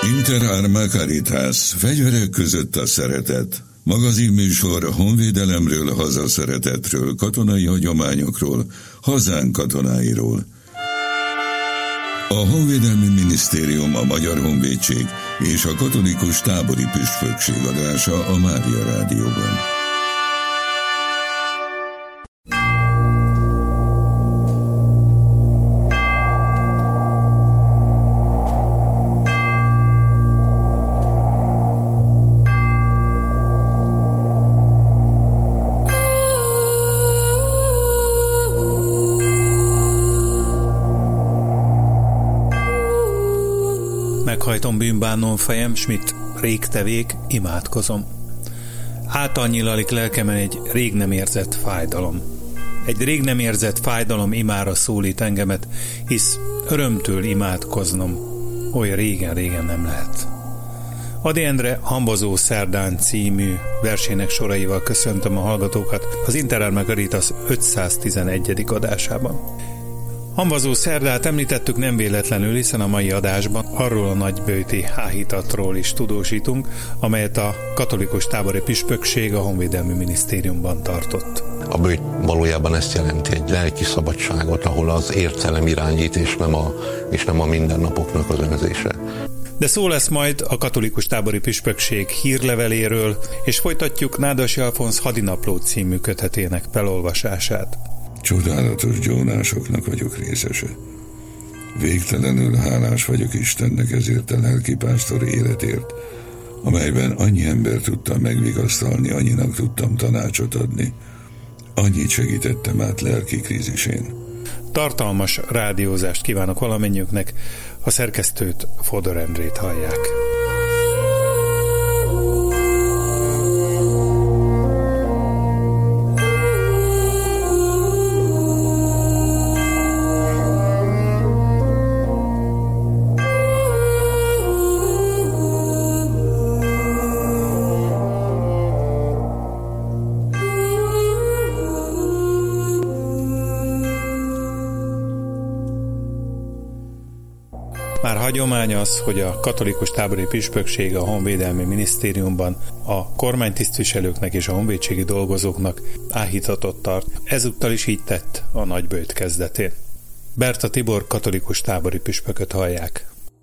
Inter Arma Caritas, fegyverek között a szeretet. Magazinműsor a honvédelemről, hazaszeretetről, katonai hagyományokról, hazánk katonáiról. A Honvédelmi Minisztérium, a Magyar Honvédség és a Katolikus Tábori Püspökség adása a Mária Rádióban. Meghajtom bűnbánon fejem, s mit rég tevék, imádkozom. Általnyilalik lelkemen egy rég nem érzett fájdalom. Egy rég nem érzett fájdalom imára szólít engemet, hisz örömtől imádkoznom, oly régen nem lehet. Ady Endre Hambazó szerdán című versének soraival köszöntöm a hallgatókat az Inter Arma Caritas 511. adásában. Hambazó szerdát említettük nem véletlenül, hiszen a mai adásban arról a nagyböjti áhítatról is tudósítunk, amelyet a Katolikus Tábori Püspökség a Honvédelmi Minisztériumban tartott. A böjt valójában ezt jelenti, egy lelki szabadságot, ahol az értelem irányít, és nem a mindennapoknak az önzése. De szó lesz majd a Katolikus Tábori Püspökség hírleveléről, és folytatjuk Nádasi Alfonz Hadinapló című kötetének felolvasását. Csodálatos gyónásoknak vagyok részese. Végtelenül hálás vagyok Istennek ezért a lelkipásztor életért, amelyben annyi ember tudtam megvigasztalni, annyinak tudtam tanácsot adni, annyit segítettem át lelki krízisén. Tartalmas rádiózást kívánok valamennyiüknek, a szerkesztőt, Fodor Endrét hallják. Már hagyomány az, hogy a Katolikus Tábori Püspökség a Honvédelmi Minisztériumban a kormánytisztviselőknek és a honvédségi dolgozóknak áhítatot tart. Ezúttal is így tett a nagyböjt kezdetén. Berta Tibor katolikus tábori püspököt hallják.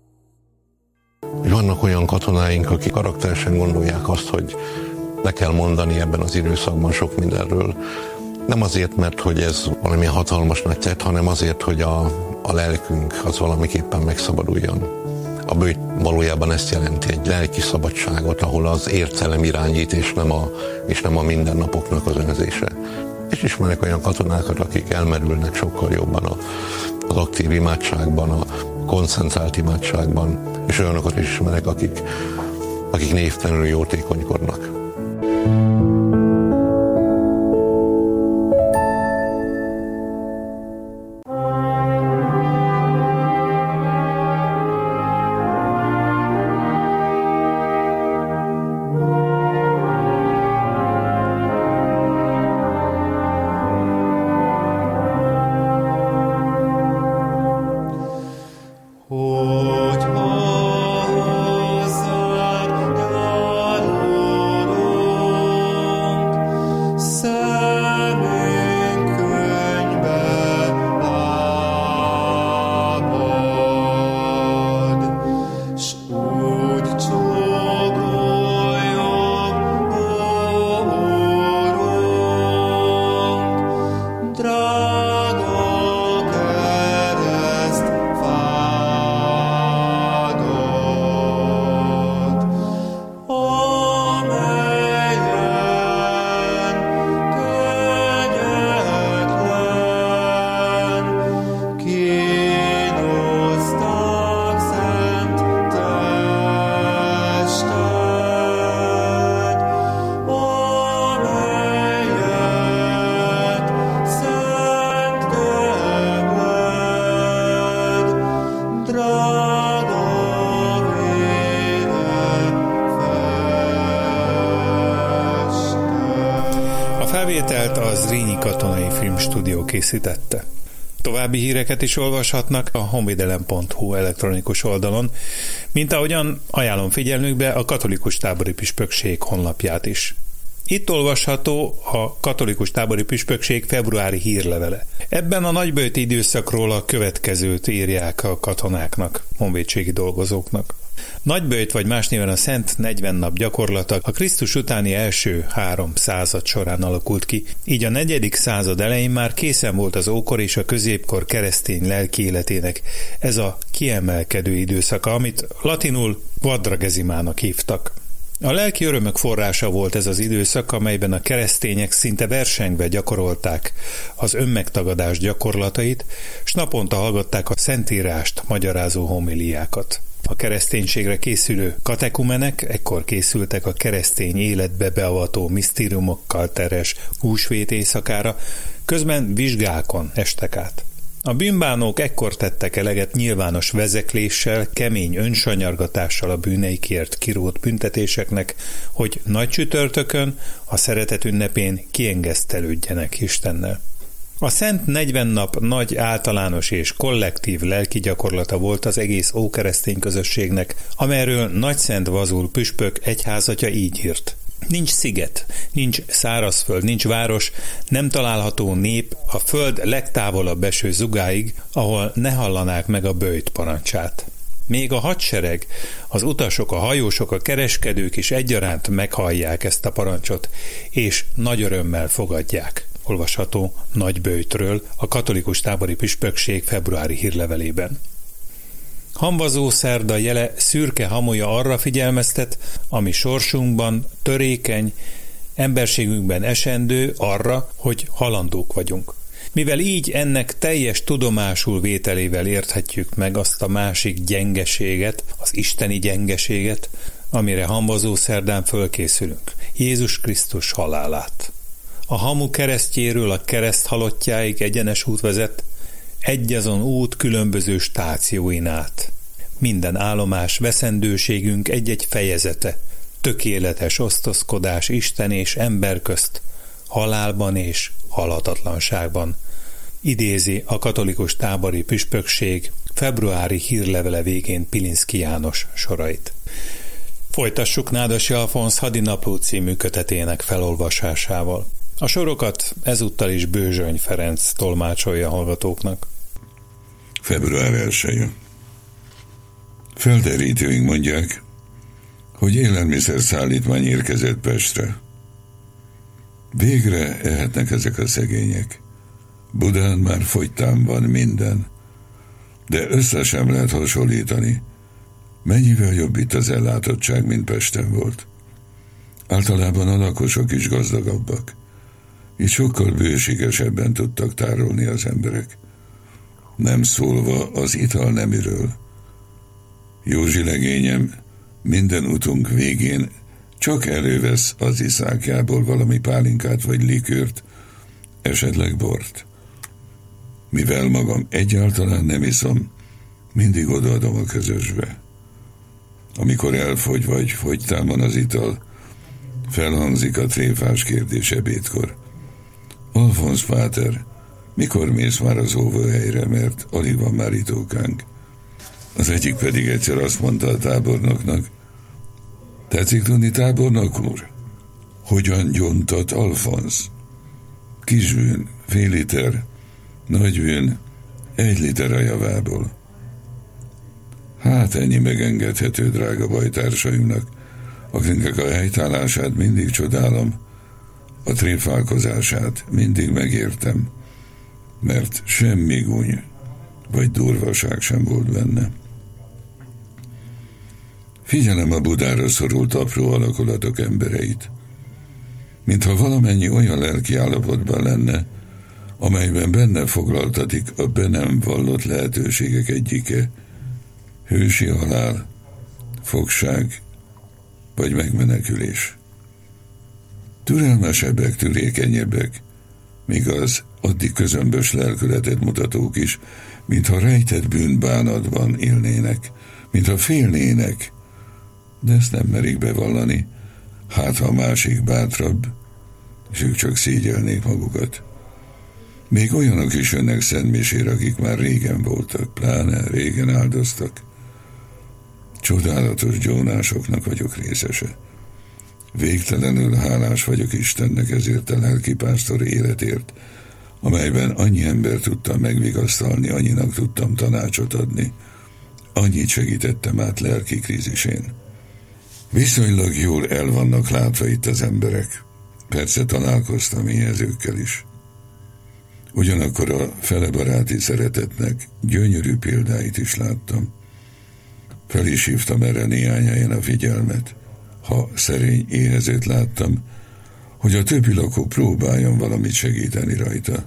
Vannak olyan katonáink, akik karakteresen gondolják azt, hogy le kell mondani ebben az időszakban sok mindenről. Nem azért, mert hogy ez valami hatalmas nagy tett, hanem azért, hogy a lelkünk az valamiképpen megszabaduljon. A böjt valójában ezt jelenti, egy lelki szabadságot, ahol az értelem irányít, és nem a mindennapoknak az önzése. És ismerek olyan katonákat, akik elmerülnek sokkal jobban az aktív imádságban, a koncentrált imádságban, és olyanokat is ismerek, akik névtelenül jótékonykodnak. felvételt a Zrínyi Katonai Filmstúdió készítette. További híreket is olvashatnak a honvédelem.hu elektronikus oldalon, mint ahogyan ajánlom figyelmükbe a katolikus tábori püspökség honlapját is. Itt olvasható a katolikus tábori püspökség februári hírlevele. Ebben a nagyböjti időszakról a következőt írják a katonáknak, honvédségi dolgozóknak. Nagyböjt, vagy más néven a Szent 40 nap gyakorlata a Krisztus utáni első 3 század során alakult ki, így a 4. század elején már készen volt az ókor és a középkor keresztény lelki életének ez a kiemelkedő időszaka, amit latinul quadragesimának hívtak. A lelki örömök forrása volt ez az időszak, amelyben a keresztények szinte versengve gyakorolták az önmegtagadás gyakorlatait, s naponta hallgatták a Szentírást magyarázó homiliákat. A kereszténységre készülő katekumenek ekkor készültek a keresztény életbe beavató misztériumokkal teres húsvét éjszakára, közben vizsgákon estek át. A bűnbánók ekkor tettek eleget nyilvános vezekléssel, kemény önsanyargatással a bűneikért kirótt büntetéseknek, hogy nagy csütörtökön, a szeretet ünnepén kiengesztelődjenek Istennel. A Szent 40 nap nagy általános és kollektív lelki gyakorlata volt az egész ókeresztény közösségnek, amelyről Nagyszent Vazul püspök egyházatja így írt. Nincs sziget, nincs szárazföld, nincs város, nem található nép a föld legtávolabb eső zugáig, ahol ne hallanák meg a böjt parancsát. Még a hadsereg, az utasok, a hajósok, a kereskedők is egyaránt meghallják ezt a parancsot, és nagy örömmel fogadják. Olvasható Nagyböjtről a katolikus tábori püspökség februári hírlevelében. Hamvazó szerda jele szürke hamuja arra figyelmeztet, ami sorsunkban törékeny, emberségünkben esendő arra, hogy halandók vagyunk. Mivel így ennek teljes tudomásul vételével érthetjük meg azt a másik gyengeséget, az isteni gyengeséget, amire hamvazó szerdán fölkészülünk, Jézus Krisztus halálát. A hamu keresztjéről a kereszt halottjáig egyenes út vezet, egyazon út különböző stációin át. Minden állomás veszendőségünk egy-egy fejezete, tökéletes osztozkodás Isten és ember közt, halálban és halhatatlanságban. Idézi a katolikus tábori püspökség februári hírlevele végén Pilinszky János sorait. Folytassuk Nádasi Alfonz Hadinapló című kötetének felolvasásával. A sorokat ezúttal is Bőzsöny Ferenc tolmácsolja hallgatóknak. Február 1. Felderítőink mondják, hogy élelmiszer szállítmány érkezett Pestre. Végre ehetnek ezek a szegények. Budán már fogytán van minden, de össze sem lehet hasonlítani. Mennyivel jobb itt az ellátottság, mint Pesten volt. Általában a lakosok is gazdagabbak. Itt sokkal bőségesebben tudtak tárolni az emberek. Nem szólva az ital neműről. Józsi legényem minden utunk végén csak elővesz az iszákjából valami pálinkát vagy likőrt, esetleg bort. Mivel magam egyáltalán nem iszom, mindig odaadom a közösbe. Amikor elfogy vagy fogytán van az ital, felhangzik a tréfás kérdés ebédkor. Alfonz páter, mikor mész már az óvóhelyre, mert alig van már itókánk? Az egyik pedig egyszer azt mondta a tábornoknak: tetszik tudni, tábornok úr? Hogyan gyontat Alfonz? Kisbűn, fél liter, nagybűn, 1 liter a javából. Hát ennyi megengedhető, drága bajtársaimnak, akiknek a helytállását mindig csodálom, a tréfálkozását mindig megértem, mert semmi gúny vagy durvaság sem volt benne. Figyelem a Budára szorult apró alakulatok embereit, mintha valamennyi olyan lelki állapotban lenne, amelyben benne foglaltatik a be nem vallott lehetőségek egyike, hősi halál, fogság vagy megmenekülés. Türelmesebbek, törékenyebbek, míg az addig közömbös lelkületet mutatók is, mintha rejtett bűnbánatban élnének, mintha félnének, de ezt nem merik bevallani, hát ha a másik bátrabb, és ők csak szégyelnék magukat. Még olyanok is jönnek szentmisére, akik már régen voltak, pláne régen áldoztak. Csodálatos gyónásoknak vagyok részese. Végtelenül hálás vagyok Istennek ezért a lelkipásztor életért, amelyben annyi ember tudtam megvigasztalni, annyinak tudtam tanácsot adni, annyit segítettem át lelki krízisén. Viszonylag jól el vannak látva itt az emberek. Persze találkoztam éhezőkkel is. Ugyanakkor a felebaráti szeretetnek gyönyörű példáit is láttam. Fel is hívtam erre néhány helyen a figyelmet. Ha szerény éhezőt láttam, hogy a többi lakó próbáljon valamit segíteni rajta.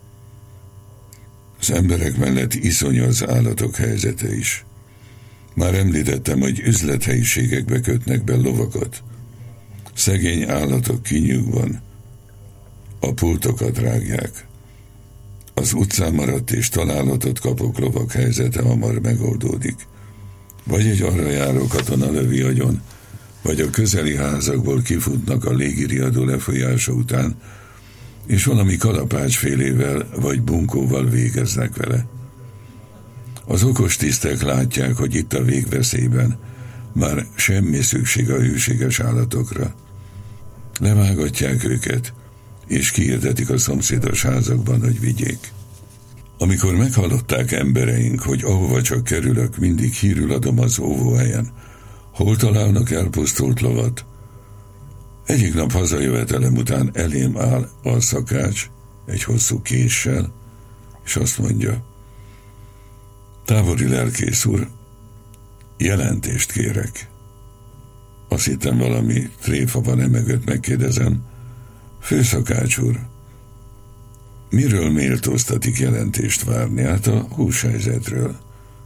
Az emberek mellett iszonyú az állatok helyzete is. Már említettem, hogy üzlethelyiségekbe kötnek be lovakat. Szegény állatok kinyugvan a pultokat rágják. Az utcán maradt és találatot kapok lovak helyzete hamar megoldódik. Vagy egy arra járó katona lövi agyon, vagy a közeli házakból kifutnak a légiriadó lefolyása után, és valami kalapácsfélével vagy bunkóval végeznek vele. Az okos tisztek látják, hogy itt a végveszélyben már semmi szükség a hűséges állatokra. Levágatják őket, és kiirdetik a szomszédos házakban, hogy vigyék. Amikor meghallották embereink, hogy ahova csak kerülök, mindig hírül adom az óvóhelyen, hol találnak elpusztult lovat. Egyik nap hazajövetelem után elém áll a szakács egy hosszú késsel, és azt mondja: távoli lelkész úr, jelentést kérek. Azt hittem valami tréfa van emögött, megkérdezem: főszakács úr, miről méltóztatik jelentést várni? Hát a húshelyzetről.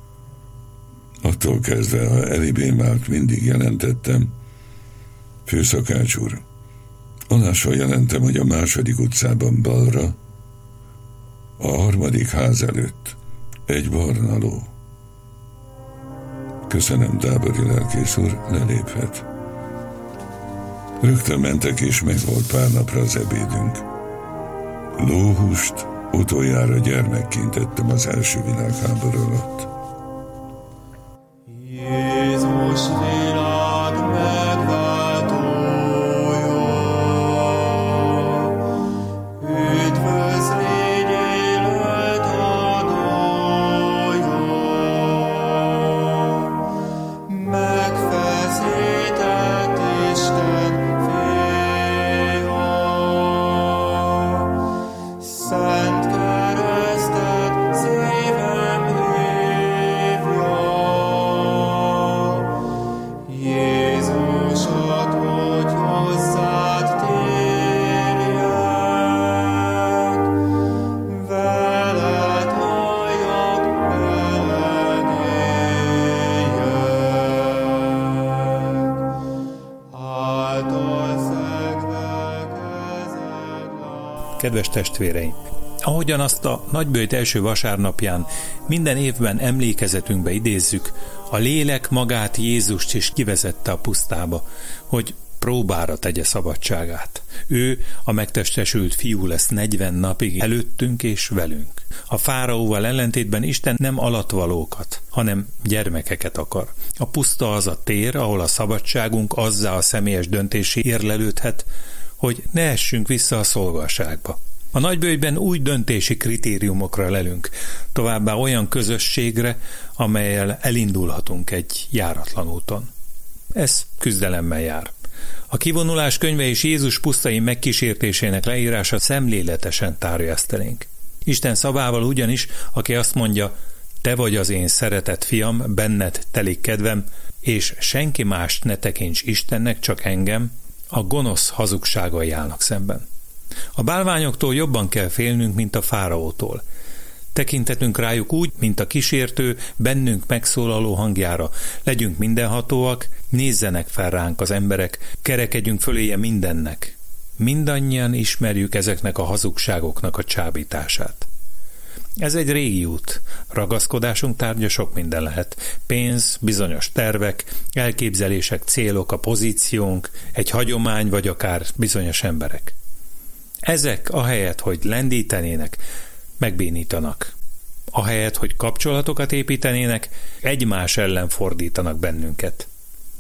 Attól kezdve, ha elibém állt, mindig jelentettem: főszakács úr, alással jelentem, hogy a 2. utcában balra, a 3. ház előtt egy barna ló. Köszönöm, tábori lelkész úr, leléphet. Rögtön mentek, és meg volt pár napra az ebédünk. Lóhúst utoljára gyermekként ettem az első világháború alatt. Jézus világ megváltója, üdvözlégy élet adója, megfeszített Isten fia, szent keresztet szívem hívja. Jézusot, hogy hozzád térjek, veled halljak, veled éljek, által szegve kezed lát. Kedves testvéreim! Ahogyan azt a nagyböjt első vasárnapján minden évben emlékezetünkbe idézzük, a lélek magát, Jézust is kivezette a pusztába, hogy próbára tegye szabadságát. Ő, a megtestesült fiú lesz 40 napig előttünk és velünk. A fáraóval ellentétben Isten nem alatvalókat, hanem gyermekeket akar. A puszta az a tér, ahol a szabadságunk azzá a személyes döntésé érlelődhet, hogy ne essünk vissza a szolgaságba. A nagyböjtben új döntési kritériumokra lelünk, továbbá olyan közösségre, amellyel elindulhatunk egy járatlan úton. Ez küzdelemmel jár. A kivonulás könyve és Jézus pusztai megkísértésének leírása szemléletesen tárja ezt elénk. Isten szavával ugyanis, aki azt mondja: te vagy az én szeretett fiam, benned telik kedvem, és senki mást ne tekints Istennek, csak engem, a gonosz hazugságai állnak szemben. A bálványoktól jobban kell félnünk, mint a fáraótól. Tekintetünk rájuk úgy, mint a kísértő, bennünk megszólaló hangjára. Legyünk mindenhatóak, nézzenek fel ránk az emberek, kerekedjünk föléje mindennek. Mindannyian ismerjük ezeknek a hazugságoknak a csábítását. Ez egy régi út. Ragaszkodásunk tárgya sok minden lehet. Pénz, bizonyos tervek, elképzelések, célok, a pozíciónk, egy hagyomány vagy akár bizonyos emberek. Ezek ahelyett, hogy lendítenének, megbénítanak. Ahelyett, hogy kapcsolatokat építenének, egymás ellen fordítanak bennünket.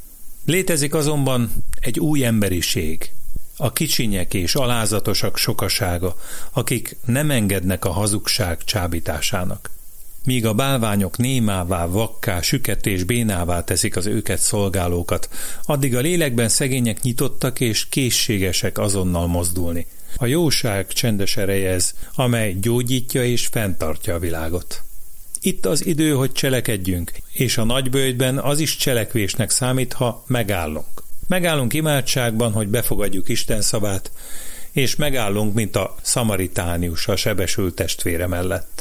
Létezik azonban egy új emberiség, a kicsinyek és alázatosak sokasága, akik nem engednek a hazugság csábításának. Míg a bálványok némává, vakká, süket és bénává teszik az őket szolgálókat, addig a lélekben szegények nyitottak és készségesek azonnal mozdulni. A jóság csendes ereje ez, amely gyógyítja és fenntartja a világot. Itt az idő, hogy cselekedjünk, és a nagyböjtben az is cselekvésnek számít, ha megállunk. Megállunk imádságban, hogy befogadjuk Isten szavát, és megállunk, mint a szamaritánius a sebesült testvére mellett.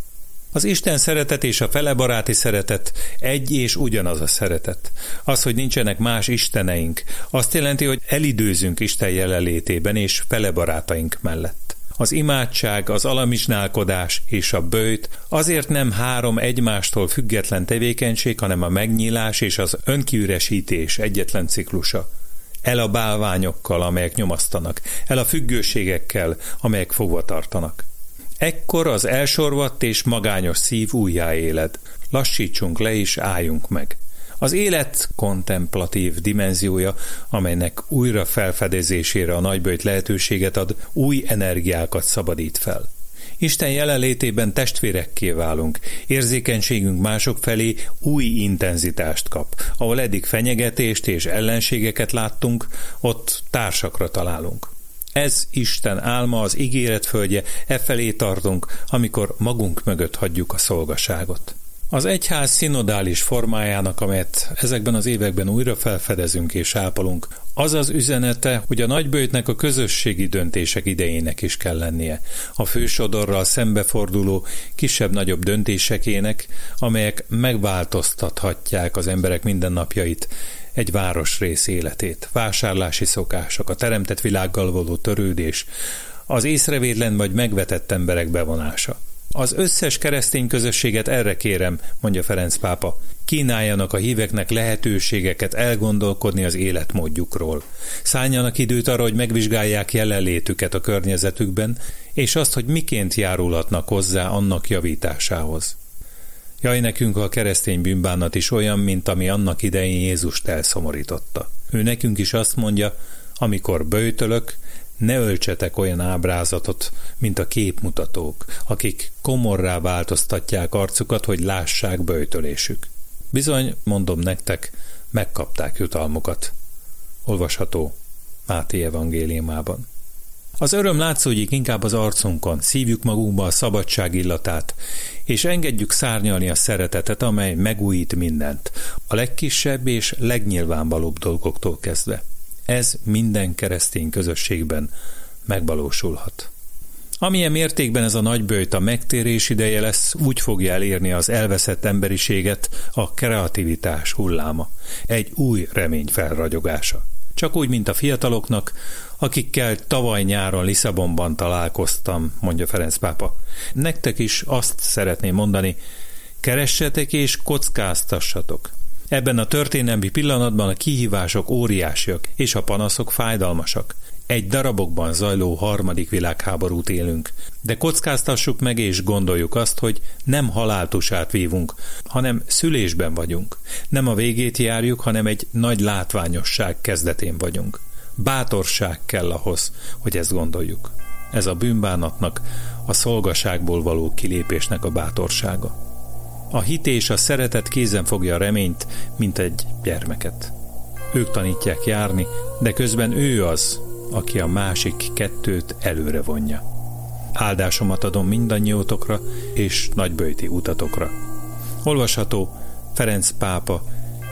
Az Isten szeretet és a felebaráti szeretet egy és ugyanaz a szeretet. Az, hogy nincsenek más isteneink, azt jelenti, hogy elidőzünk Isten jelenlétében és felebarátaink mellett. Az imádság, az alamizsnálkodás és a böjt azért nem három egymástól független tevékenység, hanem a megnyílás és az önkiüresítés egyetlen ciklusa. El a bálványokkal, amelyek nyomasztanak, el a függőségekkel, amelyek fogva tartanak. Ekkor az elsorvadt és magányos szív újjáéled. Lassítsunk le és álljunk meg. Az élet kontemplatív dimenziója, amelynek újra felfedezésére a nagyböjt lehetőséget ad, új energiákat szabadít fel. Isten jelenlétében testvérekké válunk, érzékenységünk mások felé új intenzitást kap. Ahol eddig fenyegetést és ellenségeket láttunk, ott társakra találunk. Ez Isten álma, az ígéret földje, efelé tartunk, amikor magunk mögött hagyjuk a szolgaságot. Az egyház szinodális formájának, amelyet ezekben az években újra felfedezünk és ápolunk, az az üzenete, hogy a nagyböjtnek a közösségi döntések idejének is kell lennie. A fősodorral szembeforduló kisebb-nagyobb döntésekének, amelyek megváltoztathatják az emberek mindennapjait, egy városrész életét, vásárlási szokások, a teremtett világgal való törődés, az észrevétlen vagy megvetett emberek bevonása. Az összes keresztény közösséget erre kérem, mondja Ferenc pápa, kínáljanak a híveknek lehetőségeket elgondolkodni az életmódjukról. Szálljanak időt arra, hogy megvizsgálják jelenlétüket a környezetükben, és azt, hogy miként járulhatnak hozzá annak javításához. Jaj, nekünk a keresztény bűnbánat is olyan, mint ami annak idején Jézust elszomorította. Ő nekünk is azt mondja, amikor böjtölök, ne öltsetek olyan ábrázatot, mint a képmutatók, akik komorrá változtatják arcukat, hogy lássák böjtölésük. Bizony, mondom nektek, megkapták jutalmukat. Olvasható Máté evangéliumában. Az öröm látszódik inkább az arcunkon, szívjuk magunkba a szabadság illatát, és engedjük szárnyalni a szeretetet, amely megújít mindent, a legkisebb és legnyilvánvalóbb dolgoktól kezdve. Ez minden keresztény közösségben megvalósulhat. Amilyen mértékben ez a nagyböjt a megtérés ideje lesz, úgy fogja elérni az elveszett emberiséget a kreativitás hulláma, egy új remény felragyogása. Csak úgy, mint a fiataloknak, akikkel tavaly nyáron Lisszabonban találkoztam, mondja Ferenc pápa. Nektek is azt szeretném mondani, keressetek és kockáztassatok. Ebben a történelmi pillanatban a kihívások óriásiak, és a panaszok fájdalmasak. Egy darabokban zajló harmadik világháborút élünk, de kockáztassuk meg és gondoljuk azt, hogy nem haláltusát vívunk, hanem szülésben vagyunk. Nem a végét járjuk, hanem egy nagy látványosság kezdetén vagyunk. Bátorság kell ahhoz, hogy ezt gondoljuk. Ez a bűnbánatnak, a szolgaságból való kilépésnek a bátorsága. A hit és a szeretet kézen fogja a reményt, mint egy gyermeket. Ők tanítják járni, de közben ő az, aki a másik kettőt előre vonja. Áldásomat adom mindannyiótokra és nagyböjti utatokra. Olvasható Ferenc pápa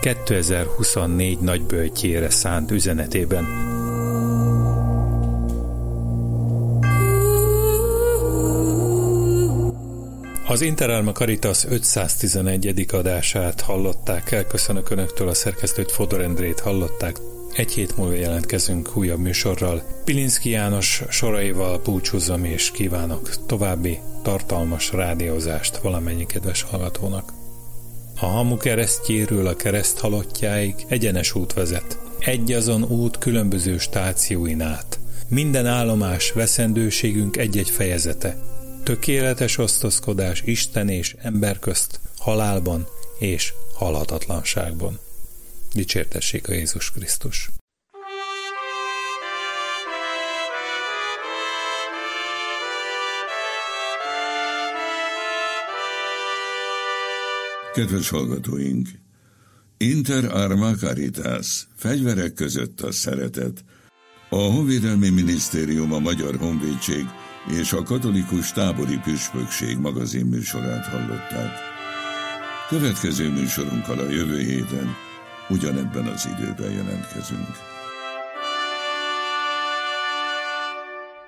2024 nagyböjtjére szánt üzenetében. Az Inter Alma Caritas 511. adását hallották el. Köszönök Önöktől, a szerkesztőt, Fodor Endrét hallották. Egy hét múlva jelentkezünk újabb műsorral. Pilinszky János soraival búcsúzom és kívánok további tartalmas rádiózást valamennyi kedves hallgatónak. A hamu keresztjéről a kereszt halottjáig egyenes út vezet. Egy azon út különböző stációin át. Minden állomás veszendőségünk egy-egy fejezete. Tökéletes osztozkodás Isten és ember közt, halálban és halhatatlanságban. Dicsértessék a Jézus Krisztus! Kedves hallgatóink! Inter arma caritas, fegyverek között a szeretet. A Honvédelmi Minisztérium, a Magyar Honvédség és a Katolikus Tábori Püspökség magazinműsorát hallották. Következő műsorunkkal a jövő héten ugyanebben az időben jelentkezünk.